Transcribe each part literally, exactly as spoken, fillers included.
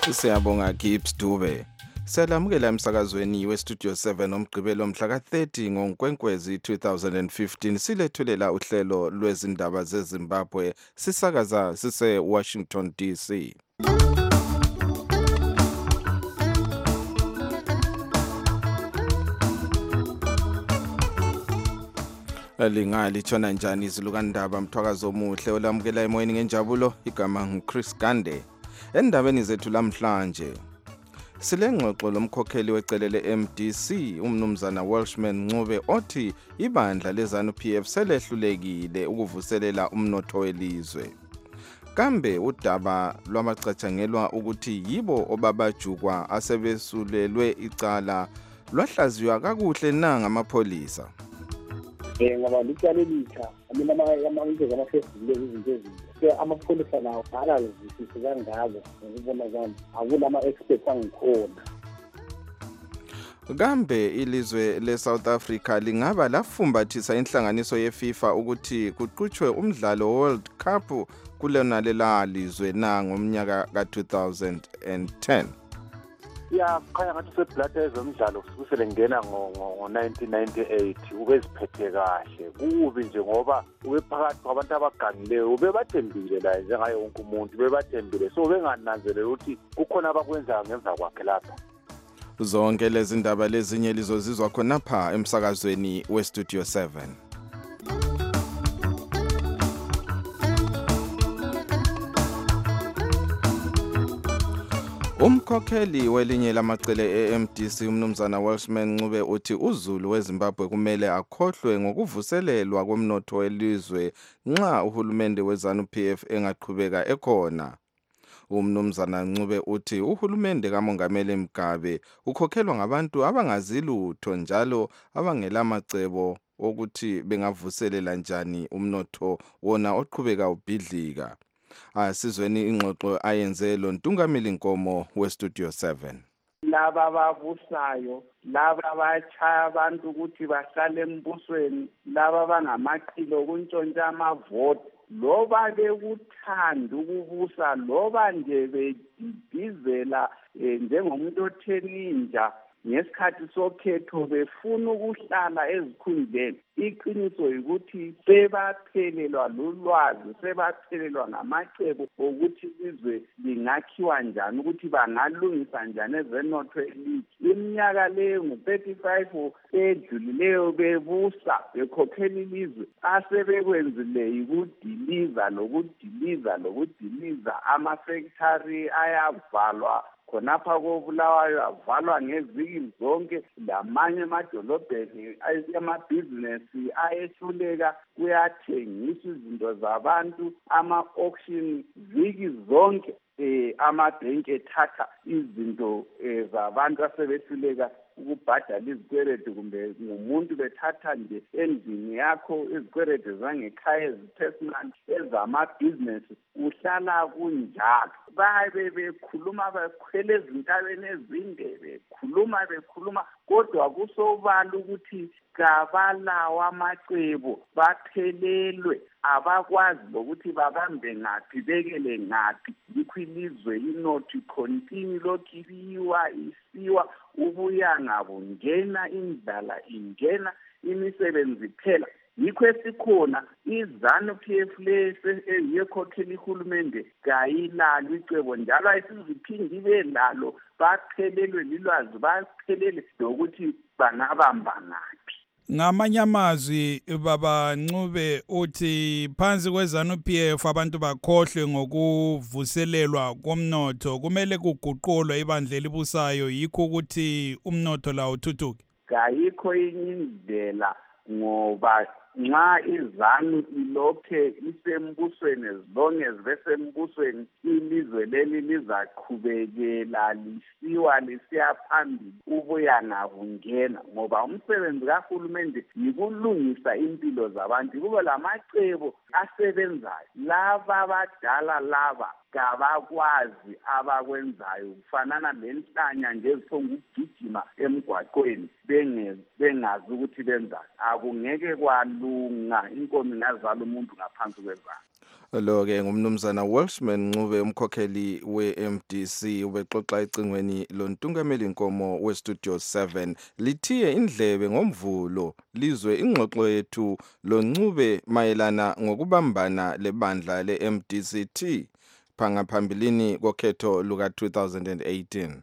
Siyabonga Gibbs Dube. Selamukela emsakazweni weStudio seven omgqibelo mhla ka thirty ngoNkwenkwezi two thousand fifteen silethulela uhlelo lwezindaba zeZimbabwe sisakaza sise Washington D C. Lingali tshona njani izilukandaba mthwakazo omuhle olamukela emoyeni ngenjabulo igama nguChris Gande. Endabeni zethu lamhlanje silengxoxo lomkhokheli wecele le-M D C umnumzana Welshman Ncube othi ibandla leZANU-P F selehlulekile ukuvuselela umnotho welizwe. Kambe udaba lwamacatshangelwa ukuthi yibo obabajukwa asebesulelwe icala lwahlaziywa kakuhle na ngamapholisa. Eh ngoba licala elitha amina amangeke amafezile izinto ezinto ke amapholisa nawo akazisisi kangako ngibona kwami akulama experts angikhona. Kambe ilizwe leSouth Africa lingaba lafumbathisa inhlanganiso yeFIFA ukuthi kuqhutshwe umdlalo World Cup kulona lela lizwe na ngomnyaka ka two thousand ten. Ya khaya ngathi sebhlata ezomdlalo kusele ngena ngo nineteen ninety-eight ubeziphethe kahle kubi nje ngoba ube phakathi kwabantu abagangileyo ube bathembile la njengaye wonke umuntu bebathembile so bengananzelela ukuthi kukhona abakwenza ngemva kwakhe lapha. Zonke lezi ndaba lezinye lizozizwa khona pha emsakazweni weStudio seven. Umkhokheli welinye lamacele e-M D C umnumzana Welshman Ncube uthi uZulu weZimbabwe kumele akhohlwe ngokuvuselelwa komnotho welizwe nxa uhulumende weZANU-P F engaqhubeka ekhona. Umnumzana Ncube uthi uhulumende kaMongameli Mugabe ukhokhelwa ngabantu abangazilutho njalo abangelamacebo ukuthi bengavuselela njani umnotho wona oqhubeka ubhidlika. Asizweni ingxoxo ayenze lo Ntungamili Nkomo weStudio seven. Laba babusayo, laba bachaya abantu ukuthi bahlale embusweni, laba bangamaqilo kuntshontsha amavoti, loba bekuthanda ukubusa, loba nje bedizela njengomuntu otheninja ngesikhathi sokhetho befuna ukuhlala ezikhundleni. Iqiniso ukuthi sebaphelelwa lulwazi, sebaphelelwa ngamacebo ukuthi izwe lingakhiwa njani, ukuthi bangalungisa njani ezenotho elizwe. Iminyaka leyo ngu thirty-five edlulileyo bebusa bekhokhela ilizwe asebekwenzile ukudiliza lokudiliza lokudiliza amafactory ayavalwa khonapha koBulawayo avalwa ngeziki zonke lamanye emadolobheni amabhizinesi ayehluleka kuyathengisa izinto zabantu ama-auction ziki zonke eh amabhenki ethatha izinto zabantu asebehluleka ukubhadala izikweletu kumbe umuntu bethatha nje endlini yakho izikweletu zangekhaya ezipersonal ezamabhizinesi uhlala kunjalo. Babe bekhuluma bakhwele ezintabeni ezinde bekhuluma bekhuluma kodwa kusobala ukuthi kabalawa amacebo baphelelwe abakwazi ukuthi babambe ngaphi bekele ngaphi ikhwilizwe inothi continue lokhiwa isiwa ubuya ngabo ngena indlala ingena imisebenzi phela. Yikho esikhona iZANU-P F lese eyekhokhela ihulumende kayilalo icebo njalo ayisiziphindi belalo baphelelwe lilwazi baphelele lokuthi bangabamba ngaphi. Ngamanye amazwi baba Ncube uthi phansi kweZANU-P F abantu bakhohlwe ngokuvuselelwa komnotho kumele kuguqulwe ibandla elibusayo yikho ukuthi umnotho lawo uthuthuke. Kayikho enye indlela ngoba nxa iZANU ilokhe isembusweni ezilonge zibesembusweni ilizwe leli lizaqhubekela lisiwa lisiya phambili ubuya ngabungena ngoba umsebenzi kahulumende yikulungisa impilo zabantu kube lamacebo asebenzayo. Laba abadala laba kabakwazi abakwenzayo kufanana lenhlanya nje ezithonga ukugijima emgwaqweni bengazi ukuthi benzani. Akungeke kwalunga inkomo ingazala umuntu ngaphansi kwezandla. Lo ke ngumnumzana Welshman Ncube umkhokheli we-M D C ubexoxa ecingweni lontungameli inkomo we-Studio seven lithiye indlebe ngomvulo lizwe ingxoxo yethu loNcube mayelana ngokubambana lebandla le-M D C T phanga phambilini kokhetho luka two thousand eighteen.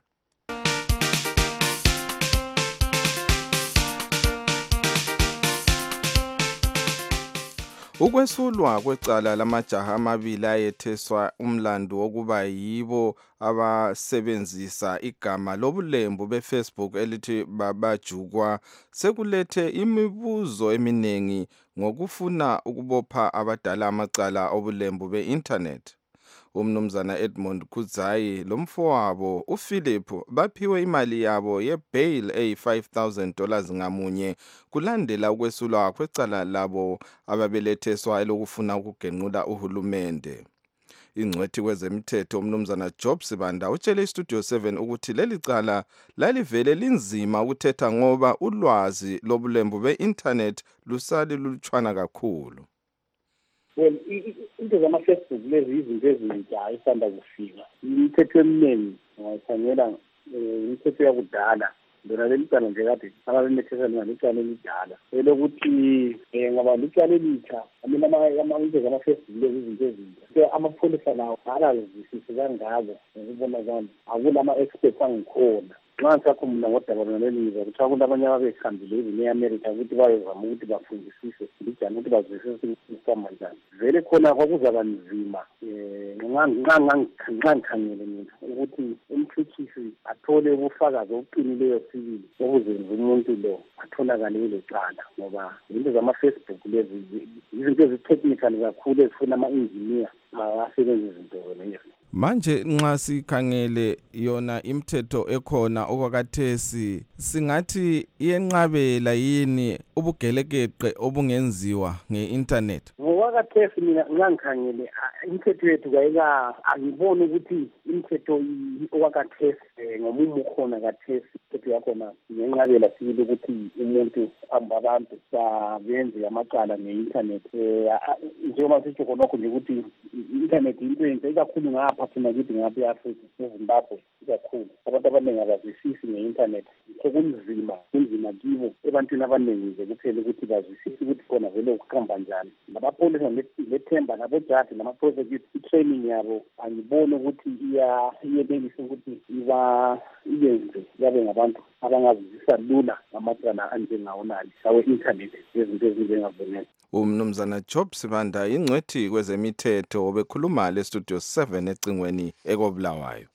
Ukwesulwa kwecala lamajaha amabili ayetheswa umlando wokuba yibo abasebenzisa igama lobulembu beFacebook elithi babajukwa sekulethe imibuzo eminengi ngokufuna ukubopha abadala amacala obulembu beinternet. Umnumzana Edmund Kuzayi lomfowabo uPhilip baphiwe imali yabo yebail eyi five thousand dollars ngamunye kulandela ukwesulwa kwecala labo ababeletheswa elokufuna ukugenqula uhulumende. Ingcwethi kwezemithetho umnumzana Job Sibanda utshele iStudio seven ukuthi leli cala lalivele linzima ukuthetha ngoba ulwazi lobulembu beinternet lusali lutshwana kakhulu. Well, into zama-Facebook lezi izinto ezintsha isanda kufika. Imithetho eminingi ungayikhangela imithetho yakudala. Lona leli cala nje kade ababenethesa lona icala elidala. Elokuthi ngaba licala elitsha, amina ama-into zama-Facebook lezi izinto ezintsha. So amapholisa lawo akazizwisisi kangako ngokubona kwami. Akula ama-experts angikhona. Nxa ngisakho mina ngodaba lona leli ngizwa kuthiwa kuthi abanye ababehambile even e-America ukuthi bayozama ukuthi bafundisise njani ukuthi bazwisise isifamba njani. Vele khona kwakuzaba nzima nxa ngikhangele mina ukuthi umthuthisi athole ubufakazi obuqinileyo sibili okuzenza umuntu lo atholakale kulecala ngoba into zama-Facebook lezi izinto ezitechnical kakhulu ezifuna ama-engineer asebenza izinto lezo. Manje nxa sikhangele yona imithetho ekhona okwakathesi singathi iyenqabela yini ubugelekeqe obungenziwa nge-internet. Ngokwakathesi mina ngangikhangele imithetho yethu kayika angiboni ukuthi imithetho okwakathesi ngomumo ukhona kathesi imithetho yakhona iyenqabela sibili ukuthi umuntu abantu benze amacala nge-internet. Njengoba sitsho khonokho nje ukuthi i-internet into enhle ikakhulu ngapha thina kithi ngapha e-Afrika eZimbabwe ikakhulu abantu abaningi abazwisisi nge-internet sekunzima kunzima kibo ebantwini abaningi nje kuphela ukuthi bazwisise ukuthi khona vele ukuhamba njani. Labapholisa lethemba labojaji nama-prosecutor i-training yabo angiboni ukuthi iyenelisa ukuthi iba iyenze yabe ngabantu abangazwisisa lula ngamacala anjengawonali awe-internet yezinto ezinjengavonela. Umnumzana Job Sibanda ingcwethi kwezemithetho obekhuluma leStudio seven ecingweni ekobulawayo.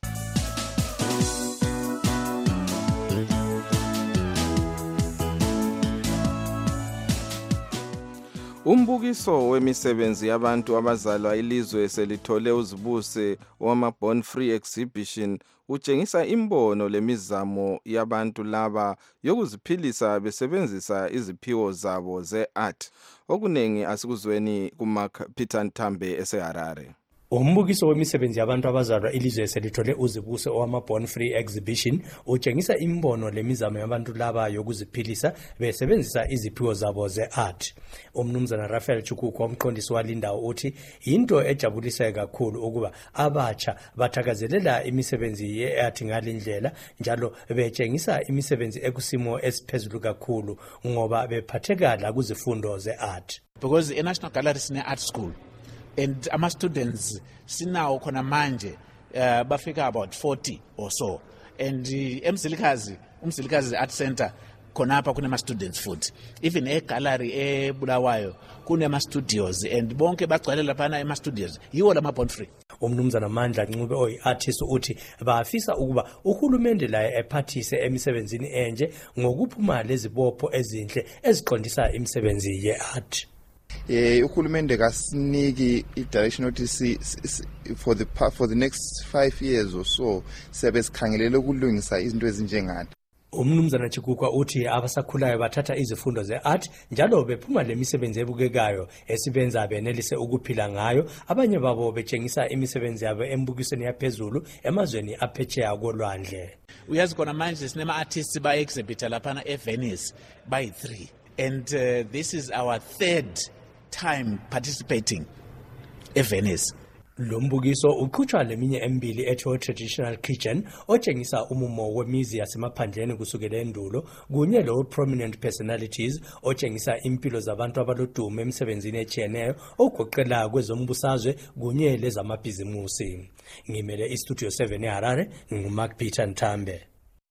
Umbukiso wemisebenzi yabantu abazalwa ilizwe selithole uzibuse wama Born Free Exhibition utshengisa imbono lemizamo yabantu laba yokuziphilisa besebenzisa iziphiwo zabo ze-art. Okunengi asikuzweni kuMark Peter Ntambe eseHarare. Umbukiso wemisebenzi yabantu abazalwa ilizwe selithole uzibuse owama Born Free Exhibition utshengisa imbono lemizamo yabantu laba yokuziphilisa besebenzisa iziphiwo zabo ze-art. Umnumzana Raphael Chukuko umqondisi walindawo uthi into ejabulisa kakhulu ukuba abatsha bathakazelela imisebenzi ye-art ngalindlela njalo betshengisa imisebenzi ekusimo esiphezulu kakhulu ngoba bephatheka la kuzifundo ze-art. Because the National Gallery sine art school and ama students sinawo khona manje uh, bafika about forty or so, and uh, eMzilikazi uMzilikazi Art Center khonapha kunema students futhi, even e gallery e Bulawayo kunema studios and bonke bagcwele lapha ema studios yiwo lama Born Free. Umnumzana Mandla Ncube oyi-artist uthi bafisa ukuba uhulumende laye ephathise emisebenzini enje ngokuphuma lezibopho ezinhle eziqondisa imisebenzi ye-art. Eh uhulumende kasiniki i-direction othi si for the for the next five years or so sebe sikhangelele ukulungisa izinto ezinjengani. Umnumzana Chikukwa uthi abasakhulayo bathatha izifundo ze-art njalo bephuma lemisebenzi ebukekayo esibenza benelise ukuphila ngayo. Abanye babo betshengisa imisebenzi yabo embukisweni yaphezulu emazweni aphetsheya kolwandle. Uyazi khona manje sinema artists ba exhibit lapha eVenice by three, and uh, this is our third time participating eVenice. Lo mbukiso uqhutshwa leminye emibili etho traditional kitchen otshengisa umumo wemizi yasemaphandleni kusukela endulo kunye lo prominent personalities otshengisa impilo zabantu abalodumo emsebenzini etshiyeneyo ogoqela kwezombusazwe kunye lezamabhizimusi. Ngimele iStudio seven eHarare, nguMark Peter Nthambe.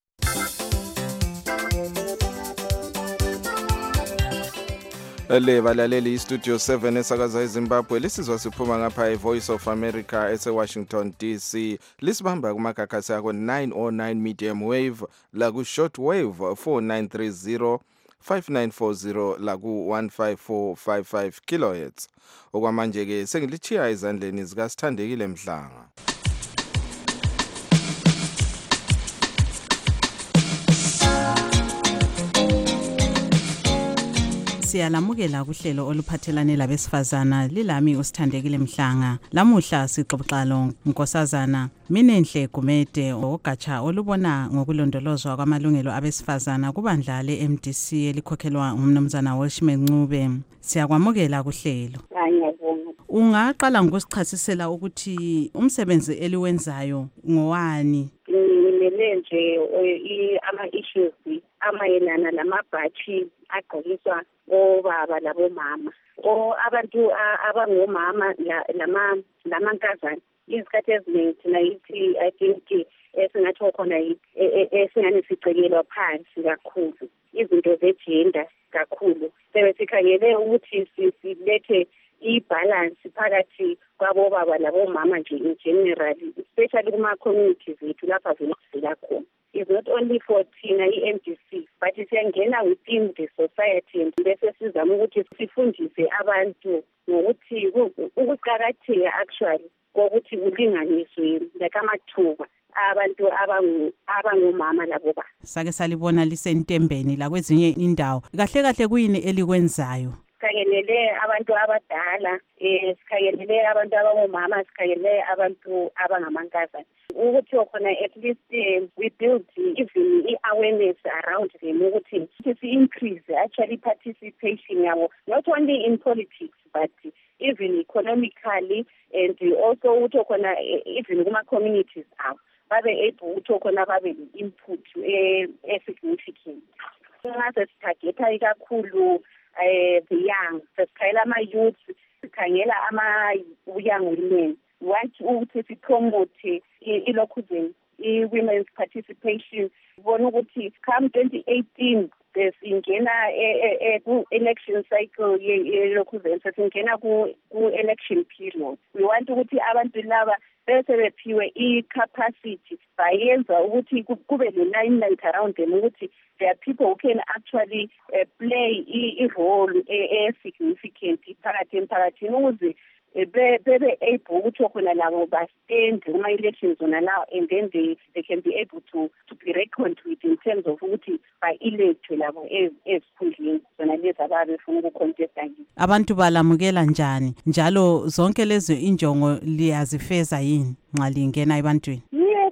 Le balaleli iStudio seven esakaza eZimbabwe lisizwa siphuma ngapha eVoice of America eseWashington D C. Lisibamba kumagagasi akho nine oh nine medium wave la ku short wave four nine three zero five nine four zero la ku one five four five five kilohertz. Okwamanje ke sengilichiya ezandleni zika Sithandekile Mhlanga. Siyalamukela kuhlelo oluphathelane labesifazana lilami uSithandekile Mhlanga. Lamuhla sixoxalo nkosazana Minenhle Gumede ogatsha olubona ngokulondolozwa kwamalungelo abesifazana kubandla le-M D C elikhokhelwa ngumnumzana Welshman Ncube. Siyakwamukela kuhlelo. Ungaqala ngokusichasisela ukuthi umsebenzi eliwenzayo ngowani? Ngimele nje ama-issues amayelana lamabhathi agqokiswa obaba labomama o abantu abangomama lama lamankazana izikhathi eziningi thina yithi I think esingathi khona esingane sicekelwa phansi kakhulu izinto ze-gender kakhulu sebesikhakhele ukuthi silethe i-balance phakathi kwabobaba labomama nje in general, especially kuma-communities ethu lapha vela khona. It's not only for thina i-M D C but siyangena within the society bese sizama ukuthi sifundise abantu ngokuthi ukuqakatheka actually kokuthi kulinganiswe like amathuba abantu abangomama labo ba. Sake salibona lisentembeni la kwezinye indawo. Kahle kahle kuyini elikwenzayo? Sikhakelele abantu abadala, eh sikhakelele abantu abangomama, sikhakelele abantu abangamankazana. Ukuthi khona at least uh, we build even i-awareness around them ukuthi si increase actually participation yabo not only in politics but even economically and also ukuthi khona even kuma communities abo babe able ukuthi khona babe input eh significant. Ngase sitargeta ikakhulu eh the young, sikhayela ama youth, sikhangela ama young women. We want ukuthi si promote ilokuzeni i-women's participation. Bona ukuthi come twenty eighteen singena ku-election cycle yelokuzeni, singena ku-election period. We want ukuthi abantu laba bese bephiwe i-capacity bayenza ukuthi kube le-limelight around them ukuthi there are people who can actually uh, play i-role e-significant phakathi emphakathini ukuze bebe able ukuthi khona labo bastand kuma-elections ona lawo and then they, they can be able to, to be reckoned with in terms of ukuthi ba-electwe labo ezikhundleni zona lezi ababe befuna ukucontesta kizo. Abantu balamukela njani njalo zonke lezo injongo liyazifeza yini nxa lingena ebantwini? Yeah,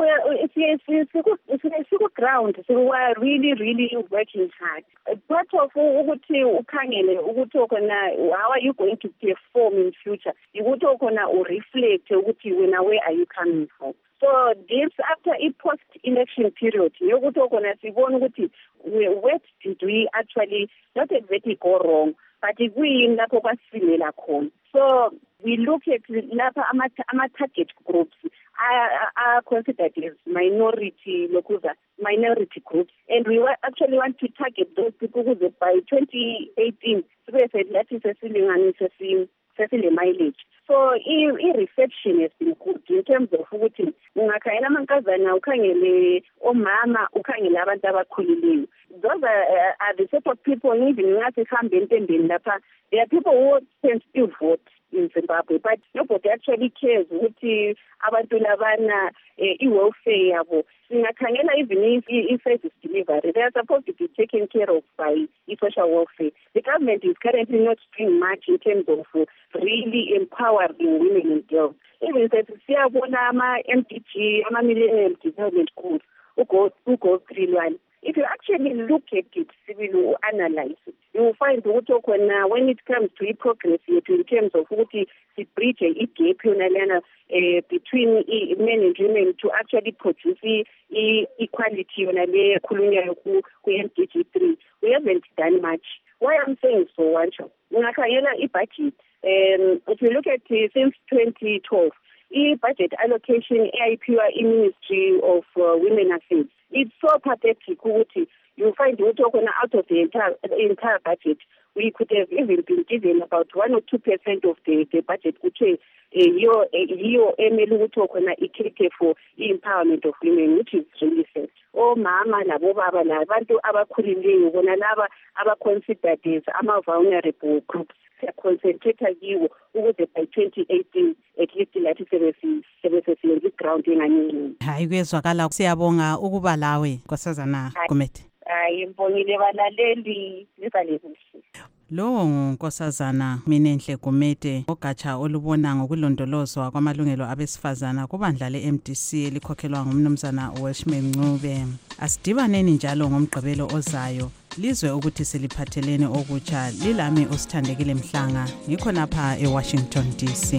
siku-ground, we are really, really working hard. Part of ukuthi ukhangele ukuthi khona how are you going to perform in future, ukuthi khona u-reflect ukuthi wena where are you coming from. So this after a post-election period, yokuthi khona sibona ukuthi what did we actually not exactly go wrong, but kuyini lapho kwasilela khona. So we look at lapha ama-target groups are considered as minority lokuza minority groups, and we actually want to target those people who by twenty eighteen sibe selathi sesilinganise sesile mileage. So i-reception has been good in terms of ukuthi ungakhangela amankazana, ukhangele omama, ukhangele abantu abakhulileyo. Those are, uh, are the sort of people even ngathi sihambe entembeni lapha, there are people who can still vote in Zimbabwe, but nobody actually cares ukuthi abantu labana i-welfare yabo. Singakhangela even i-service delivery, they are supposed to be taken care of by i-social welfare. The government is currently not doing much in terms of really empowering women and girls. Even siyabona ama-M D G, ama-Millennium Development Goals, uGoals three one, if you actually look at it, will analyze it, you will find ukuthi when it comes to progress yethu in terms of ukuthi the bridge a gap yona uh, between uh, men and women to actually produce uh, equality yona le khulunywa ku M D G three. We haven't done much. Why I'm saying so, Wancho? Ngakayela i-budget. Um, if you look at uh, since twenty twelve, i-budget allocation A I P I Ministry of uh, Women Affairs, it's so pathetic ukuthi you find ukuthi out of the entire the entire budget, we could have even been given about one or two percent of the, the budget kuthiwe yiyo yiyo emele ukuthi khona ikhethe for empowerment of women, which is really sad. Omama labo baba labantu abakhulileyo bona laba aba-considered as ama-vulnerable groups siyaconcentrate kiwo ukuze by twenty eighteen at least lathi sebesesiyenza i-ground enganingi. Hayi kuyezwakala, siyabonga ukuba lawe Nkosazana Gumede. Hayi mbongile balaleli livale kuhle. Lo Nkosazana Minenhle Gumede ogatsha olubona ngokulondolozwa kwamalungelo abesifazana kubandla le-M D C elikhokhelwa ngumnumzana Welshman Ncube. Asidibaneni njalo ngomgqibelo ozayo lizwe ukuthi siliphathelene okutsha. Lilami uSithandekile Mhlanga ngikho napha eWashington D C.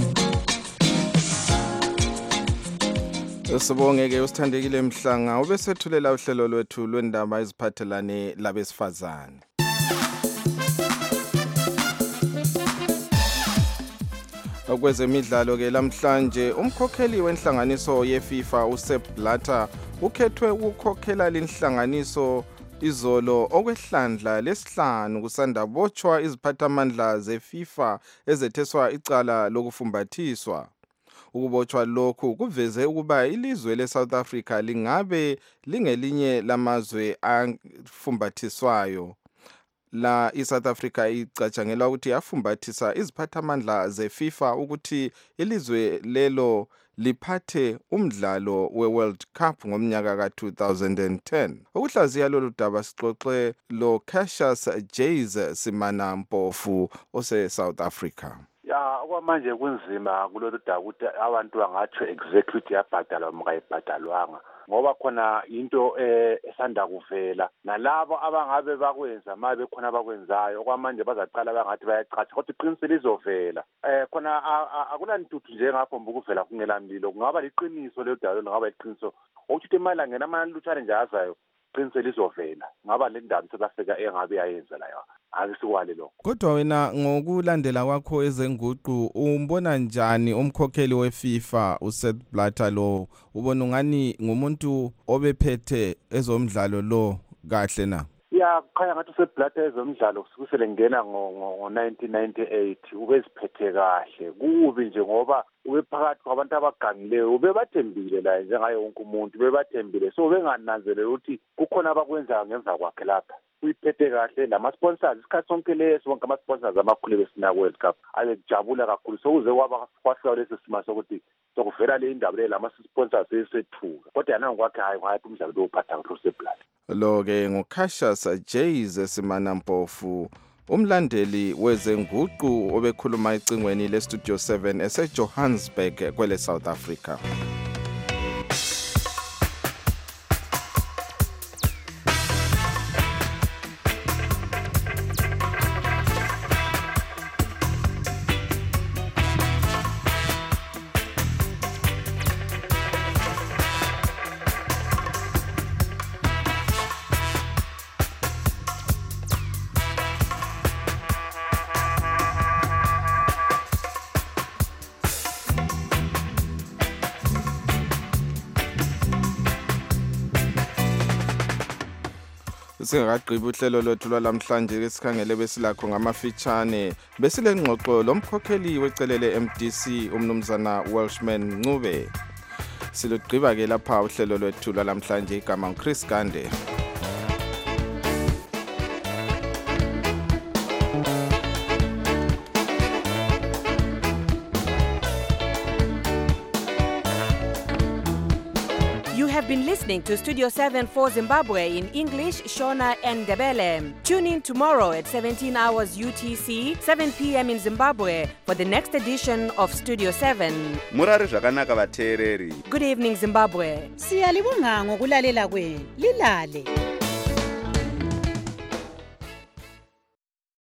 Sibongeke uSithandekile Mhlanga ubesethulela uhlelo lwethu lwendaba eziphathelane labesifazane. Okwezemidlalo ke lamhlanje umkhokheli wenhlanganiso yeFIFA uSepp Blatter ukhethwe ukukhokhela lenhlanganiso izolo okwehlandla lesihlanu kusanda botshwa iziphathamandla zeFIFA ezetheswa icala lokufumbathiswa. Ukubotshwa lokhu kuveze ukuba ilizwe leSouth Africa lingabe lingelinye lamazwe afumbathiswayo. La iSouth Africa icatshangela ukuthi yafumbathisa iziphathamandla zeFIFA ukuthi ilizwe lelo liphathe umdlalo weWorld Cup ngomnyaka ka two thousand ten. Ukuhlaziya lolu daba sixoxe lo Cassius Jays Simana Mpofu ose South Africa. Ya okwamanje kunzima kulolu daba ukuthi abantu bangathi exactly ukuthi yabhadalwa mukayibhadalwanga ngoba khona into esanda kuvela nalabo abangabe bakwenza mabe khona bakwenzayo okwamanje bazaqala bangathi bayacaca kodwa iqiniso lizovela eh khona akunantuthu nje ngapho mbukuvela kungela mlilo kungaba liqiniso le dalo ngaba iqiniso ukuthi imali angena amalutshane nje azayo iqiniso lizovela ngaba le ndaba South Africa engabe yayenza la akusikwale lokho. Kodwa wena ngokulandela kwakho ezenguqu umbona njani umkhokheli weFIFA uSepp Blatter lo ubona ngani ngumuntu obephethe ezomdlalo lo kahle na? Ya khaya ngathi uSepp Blatter ezomdlalo kusukela ngena ngo nineteen ninety-eight ubeziphethe kahle kubi nje ngoba ubephakathi kwabantu abagangileyo ubebathembile la njengaye wonke umuntu bebathembile so bengananzelela ukuthi kukhona abakwenza ngemva kwakhe lapha uyiphethe kahle lama sponsors isikhathi sonke leso wonke ama sponsors amakhulu besina World Cup ayejabula kakhulu so uze kwaba kwafika leso sima sokuthi sokuvela le indaba le lama sponsors esethuka kodwa yana ngokwakhe hayi ngathi umdlalo lo uphatha kahle uSepp Blatter. Lo ke ngoCassius Jays Simana Mpofu umlandeli wezenguqu obekhuluma icingweni leStudio seven eseJohannesburg kwele South Africa. Singaqhiba uhlelo lwethu lwalamhlanje esikhangele besilakho ngamafitshane besilengxoxo lomkhokheli wecelele M D C umnumzana Welshman Ncube. Silugqiba ke lapha uhlelo lwethu lwalamhlanje igama uChris Gande. Have been listening to Studio seven for Zimbabwe in English, Shona and Ndebele. Tune in tomorrow at seventeen hours U T C, seven p.m. in Zimbabwe for the next edition of Studio seven. Murari zvakanaka vateereri. Good evening, Zimbabwe. Siyalibonga ngokulalela kwenu. Lilale.